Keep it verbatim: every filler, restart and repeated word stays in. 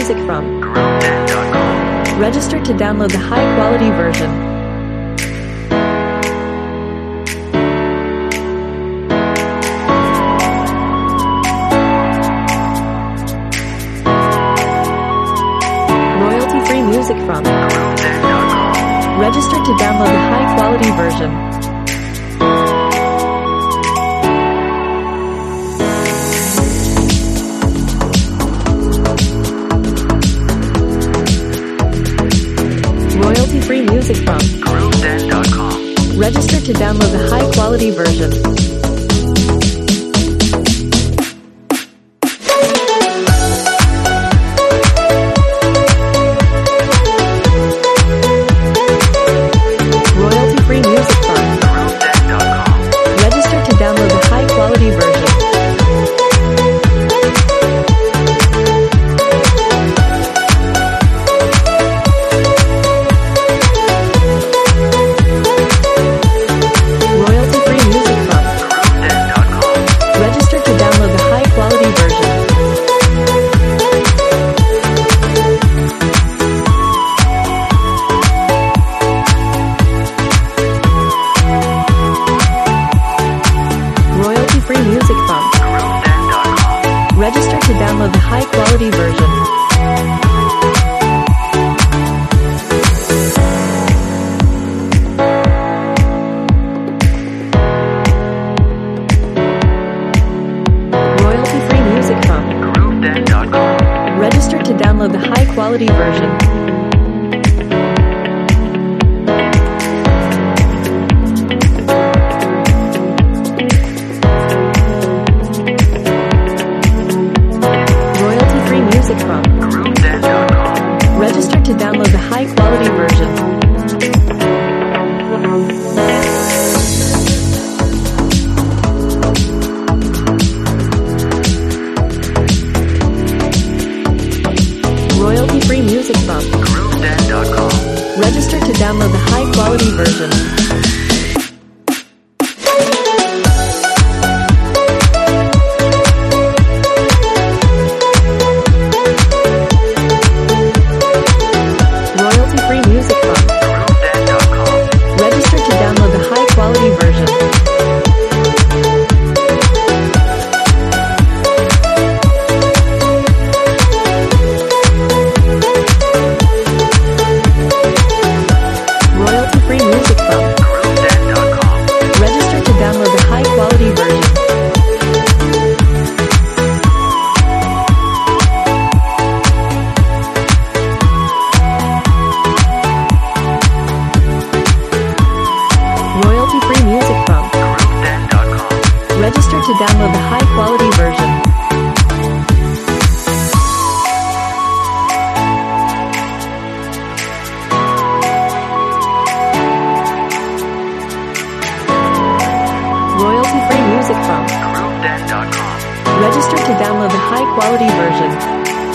music from Groovedan dot com. Register to download the high-quality version. Royalty-free music from Groovedan dot com. Register to download the high-quality version. Royalty-free music from Groovedan dot com. Register to download the high-quality version. Royalty-free music from Groovedan dot com. Register to download the high-quality version. Royalty-free music from Groovedan dot com. Register to download the high-quality version. Royalty-free music from Groovedan dot com. Register to download the high-quality version. Royalty-free music from Groovedan dot com. Register to download the high-quality version. Royalty-free music from Groovedan dot com. Register to download the high-quality version. Royalty-free music from Groovedan dot com. Register to download the high-quality version. Royalty-free music from Groovedan dot com. Register to download the high-quality version. Royalty-free music from Groovedan dot com. Register to download the high-quality version. Royalty-free music from Groovedan dot com. Register to download the high-quality version. Royalty-free music from Groovedan dot com. Register to download the high-quality version.